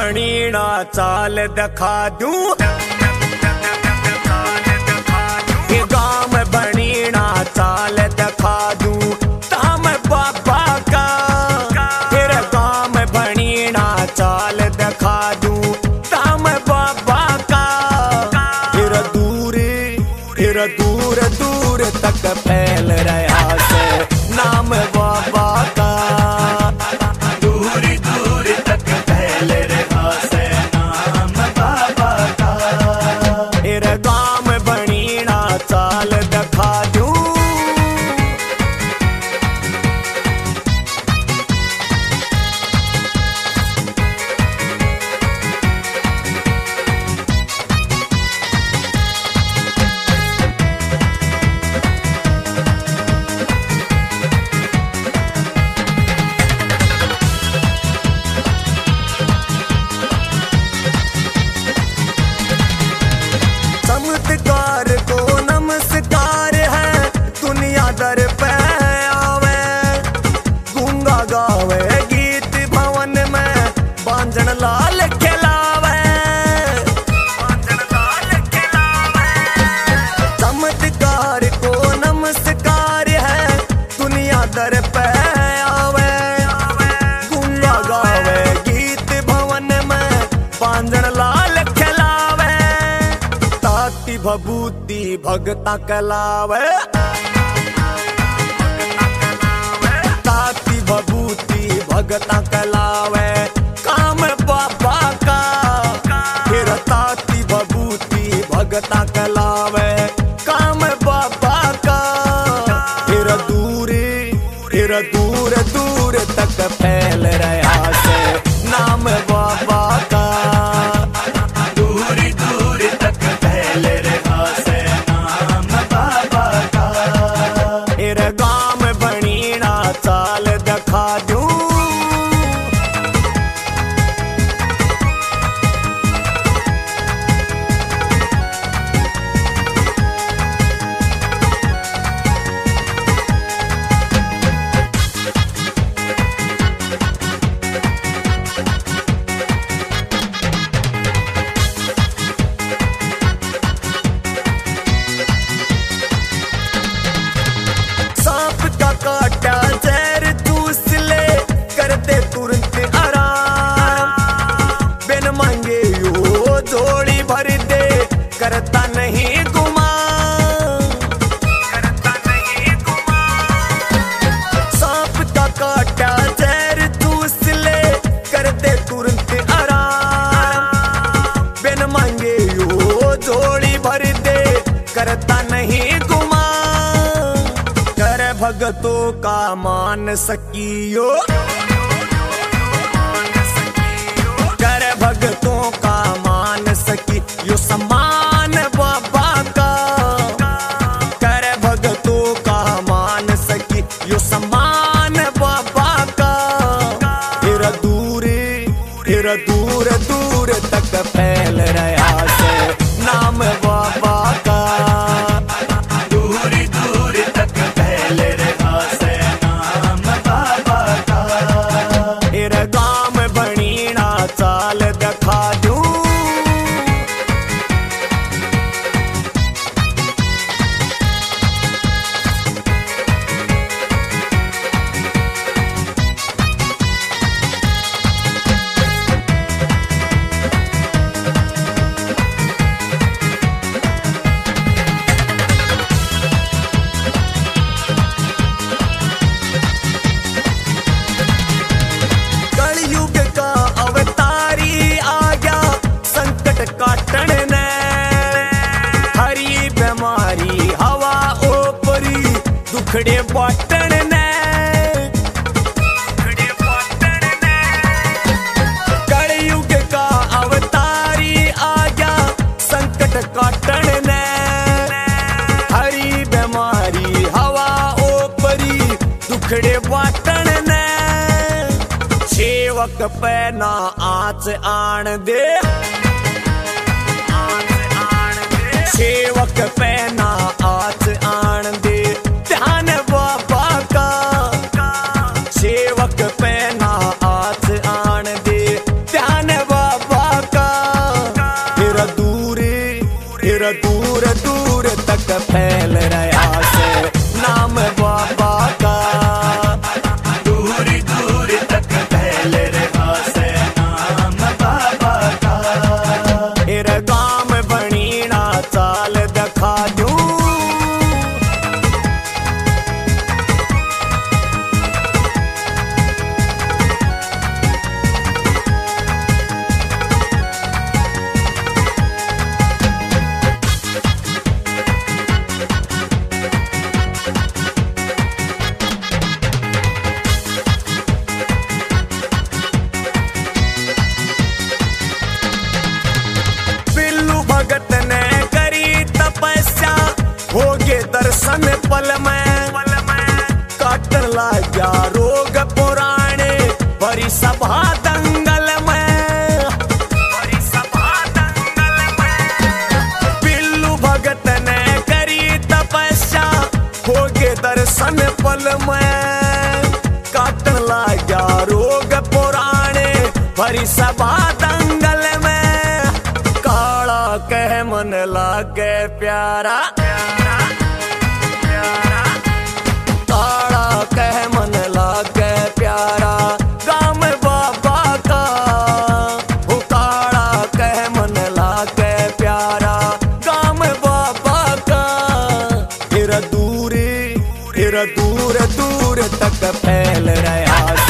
बनीना चाल दिखा दूं, गाँव में बनीना चाल दिखा दूं ताम बाबा का। फिर गाँव में बनीना चाल दिखा दूं ताम बाबा का। फिर दूर दूर तक फैल रहा से नाम बाबा का। दूर दूर तक फैल रहा से नाम बाबा का। फिर गाँव में बनीना चाल दिखा दूं, चमत्कार को नमस्कार है दुनिया दर पे आवे। गूंगा गावे गीत भवन में बांझन लाल खिलावे। चमत्कार को नमस्कार है दुनिया दर पे आवे। गूंगा गावे गीत भवन में बांझन लाल खिलावे। ताती भभूति भगता कलावे। ताती भभूति भगता कलावे काम बाबा का। फिर ताती भभूति भगता कलावे काम बाबा का। फिर दूर दूर तक फैल रहा से नाम बाबा का। दूर दूर तक फैल रहा से नाम बाबा का। फिर गाँव में बनीना चाल दिखा दूं, सांप का काटा जहर चूस ले करते तुरंत आराम। बिन मांगे यो जोड़ी भर दे करता नहीं गुमान। सांप का काटा जहर चूस ले करते तुरंत आराम। बिन मांगे यो जोड़ी भर दे करता नहीं गुमान। कर भगतों का मान सकियो, कर भगतों का मान सकियो सम्मान बाबा का। कर भगतों का मान सकियो सम्मान बाबा का। फिर दूर तक फैल रहा से नाम बाबा का। दूर दूर तक फैल रहा से नाम बाबा का। फिर गाँव में बनीना चाल दिखा दूं, कलयुग का अवतारी आ गया संकट काटने ने। हरी बीमारी हवा ओपरी दुखड़े बाटने ने। कलयुग का अवतारी आ गया संकट काटने ने। हरी बीमारी हवा ओपरी दुखड़े बाटने ने। सेवक पे ना आँच आन दे, सेवक पे ना आँच आन दे ध्यान बाबा का। सेवक पे ना आँच आन दे ध्यान बाबा फैल रहा से नाम बाबा का। दूर दूर तक फैल रहा से नाम बाबा का। इर गाम बनीना चाल दिखा दूं, भगत ने करी तपस्या होगे दर्शन पल में। काट लाया रोग पुराने भरी सभा दंगल में। बिल्लू भगत ने करी तपस्या होगे दर्शन पल में। काट लाया रोग पुराने भरी सभा दंगल में। कह मन लागे प्यारा, काला कह मन लागे प्यारा गाम बाबा का। वो काला कह मन लागे प्यारा गाम बाबा का। फिर दूर दूर तक फैल रहा